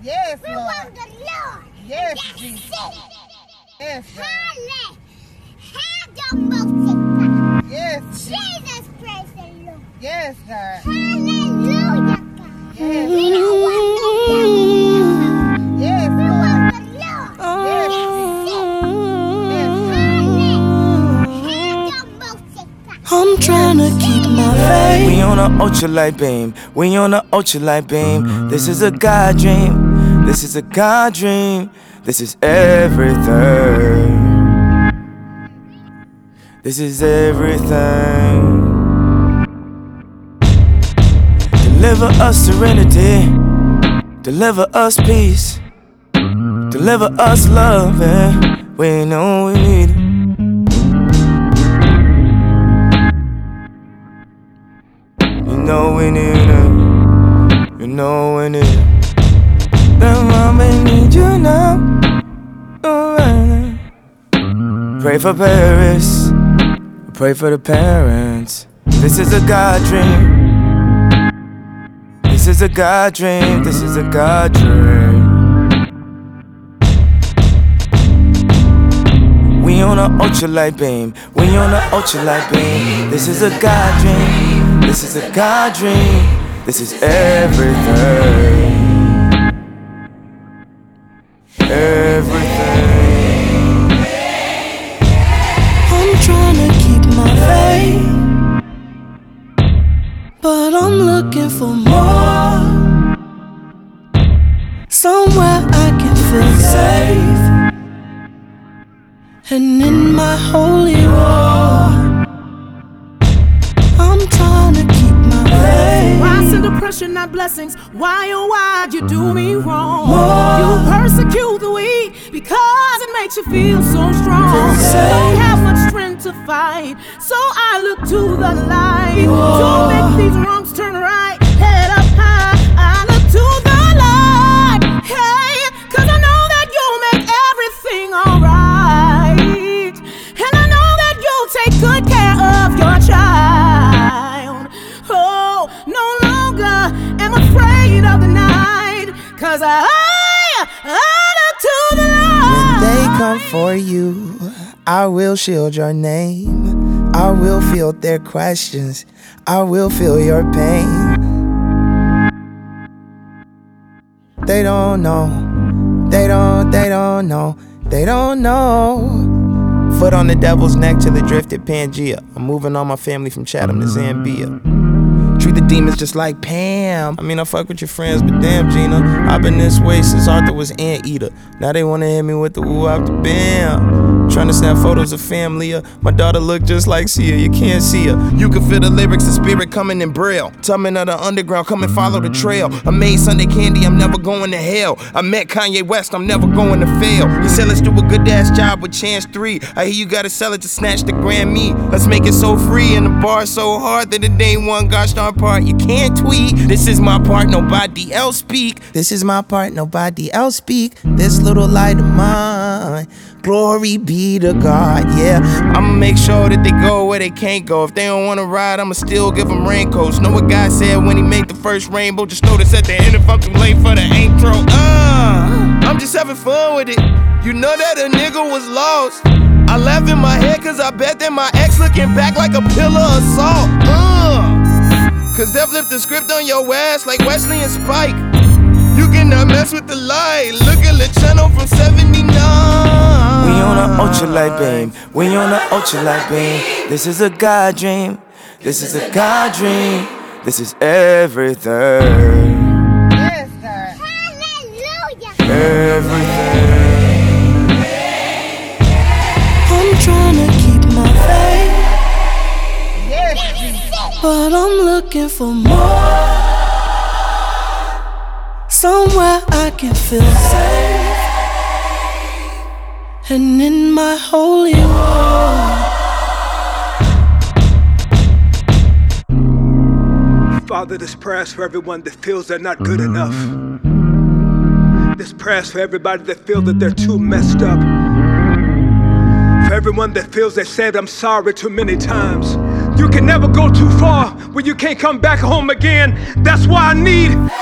Yes, We Lord. want the Lord. Yes, That's Jesus. it. Yes, God. Hallelujah. Yes, Jesus, praise the Lord. yes, God. Hallelujah, God. Yes, We don't want no devil in the house. yes, We Lord. want the Lord. Yes, I'm trying to keep my faith. We on a ultralight beam. We on a ultralight beam. This is a God dream. This is a God dream. This is everything. This is everything. Deliver us serenity. Deliver us peace. Deliver us love. And we know we need it. You know we need it. You know we need it. Then mama need you now. Pray for Paris. Pray for the parents. This is a God dream. This is a God dream. This is a God dream. We on a ultralight beam. We on a ultralight beam. This is a God dream. This is a God dream. This is everything. Everything. I'm trying to keep my faith, but I'm looking for more. Somewhere I can feel safe, and in my holy war, I'm trying to keep my faith. Why send oppression, not blessings? Why, oh why you do me wrong? More. You persecute the weak because it makes you feel so strong. Feel safe. Don't have much strength to fight, so I look to the light to make these wrongs turn right. Head up high, I look to the light. Hey, 'cause I know that you'll make everything alright, and I know that you'll take good care of your child. Oh, no longer am afraid of the night, 'cause I look to the light. When they come for you, I will shield your name. I will field their questions. I will feel your pain. They don't know. They don't know. They don't know. Foot on the devil's neck till it drifted Pangea. I'm moving all my family from Chatham to Zambia. Treat the demons just like Pam. I mean, I fuck with your friends, but damn, Gina, I've been this way since Arthur was Anteater. Now they wanna hit me with the woo out the bam. Tryna snap photos of family. My daughter look just like Sia, you can't see her. You can feel the lyrics, the spirit coming in braille. Tumbling of the underground, come and follow the trail. I made Sunday candy, I'm never going to hell. I met Kanye West, I'm never going to fail. He said let's do a good ass job with Chance 3. I hear you gotta sell it to snatch the Grammy. Let's make it so free and the bar so hard that it ain't one gosh darn part you can't tweet. This is my part, nobody else speak. This is my part, nobody else speak. This little light of mine, glory be to God, yeah. I'ma make sure that they go where they can't go. If they don't wanna ride, I'ma still give them raincoats. Know what God said when he made the first rainbow? Just notice at the end if I'm too late for the intro. I'm just having fun with it. You know that a nigga was lost. I laugh in my head 'cause I bet that my ex looking back like a pillar of salt. 'Cause they flipped the script on your ass like Wesley and Spike. You cannot mess with the light. Look at the channel from 79. We on a ultralight beam. We on a ultralight beam. This is a God dream. This is a God dream. This is everything. yes, God. Hallelujah. Everything. I'm trying to keep my faith, Yes, Jesus. but I'm looking for more. Somewhere I can feel safe, and in my holy war, Father, this prayer is for everyone that feels they're not good enough. This prayer is for everybody that feels that they're too messed up. For everyone that feels they said I'm sorry too many times. You can never go too far when you can't come back home again. That's why I need